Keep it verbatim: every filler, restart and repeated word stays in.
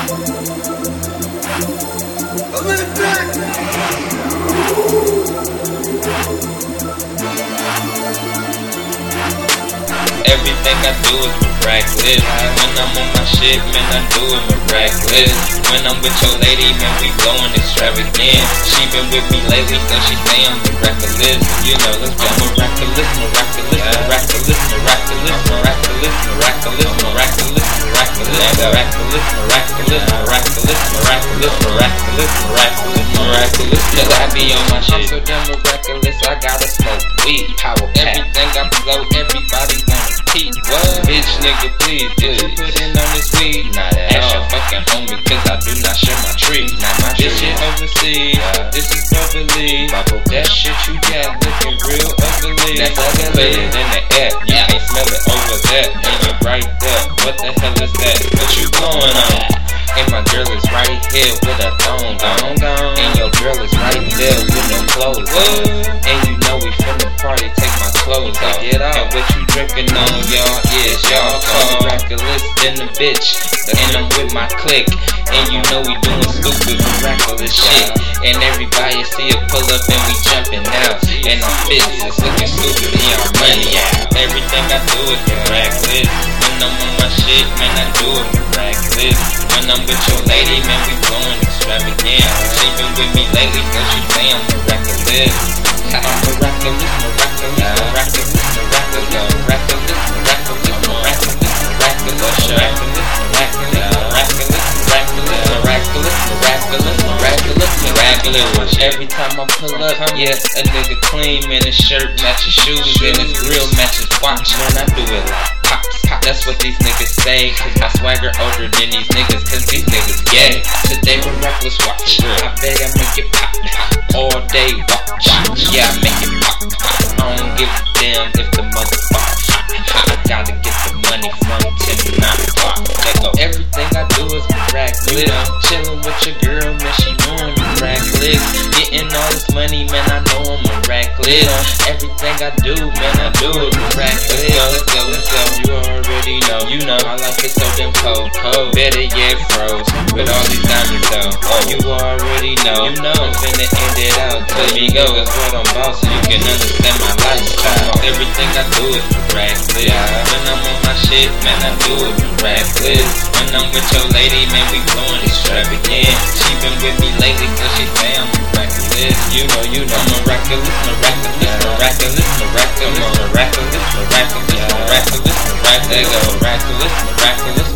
Everything I do is miraculous. When I'm on my shit, man, I do it miraculous. When I'm with your lady, man, we blowing extravagant. She been with me lately, so she say I'm miraculous. You know, let's go miraculous, miraculous, miraculous, miraculous, miraculous, miraculous, miraculous, miraculous, miraculous, miraculous, miraculous, miraculous, miraculous, miraculous, miraculous. Cause I be on my shit. I'm so damn miraculous, I gotta smoke weed, power pack. Everything I blow, everybody wanna peep. What? Bitch, nigga, please, did you put in on this weed? Not at all. Ask your fucking homie, cause I do not share my tree. Not my tree. This shit overseas, uh, this is bubbly. That shit you got looking real ugly. That's ugly. Put it in the air, you yeah. Can't smell it over there. And you're right there, what the hell is that? What you going on? And my girl is right here with a thong on. And your girl is right there with no clothes on. And you know we finna party, take my clothes off. Get off. And what you drinking on, y'all? Yeah, it's y'all call miraculous in the bitch. And I'm with my clique. And you know we doing stupid miraculous shit. And everybody see it pull up and we jumping out. And our fits is looking stupid and our money out. Everything I do is miraculous. When I'm on my shit, man, I do it miraculous. When I'm with your lady, man, we blowing extravagant. She been with me lately, so she say I'm miraculous. I'm miraculous, miraculous, miraculous, miraculous, miraculous, miraculous, miraculous, miraculous, miraculous, miraculous, miraculous, miraculous, miraculous, miraculous, miraculous. Every time I pull up, yeah, a nigga clean, man, his shirt matches shoes, and his grill matches watch. Man, I do it like pops. That's what these niggas say, cause my swagger older than these niggas, cause these niggas gay. Today with reckless watch, I bet I make it pop, pop, all day watch. Yeah, I make it pop, pop. I don't give a damn if the motherfucker hot, hot. I gotta get the money from ten to nine o'clock. Everything I do is miraculous. Chillin' with your girl, man, she doing miraculous. Getting all this money, man, I know I'm miraculous. Everything I do, man, I do it miraculous. Let's go, let's go, let's go. You already know, you know, my life is so damn cold, cold. Better yet froze with all these diamonds though. Oh, you already know, you know, I'm finna end it out. Let me go, cause what I'm about, so you can understand my lifestyle. Everything I do is miraculous. When I'm on my shit, man, I do it miraculous. When I'm with your lady, man, we blowing extravagant. She been with me lately, cause she say I'm miraculous. You know, you know, miraculous, miraculous, miraculous, miraculous, miraculous, miraculous, miraculous, miraculous, miraculous, miraculous, miraculous.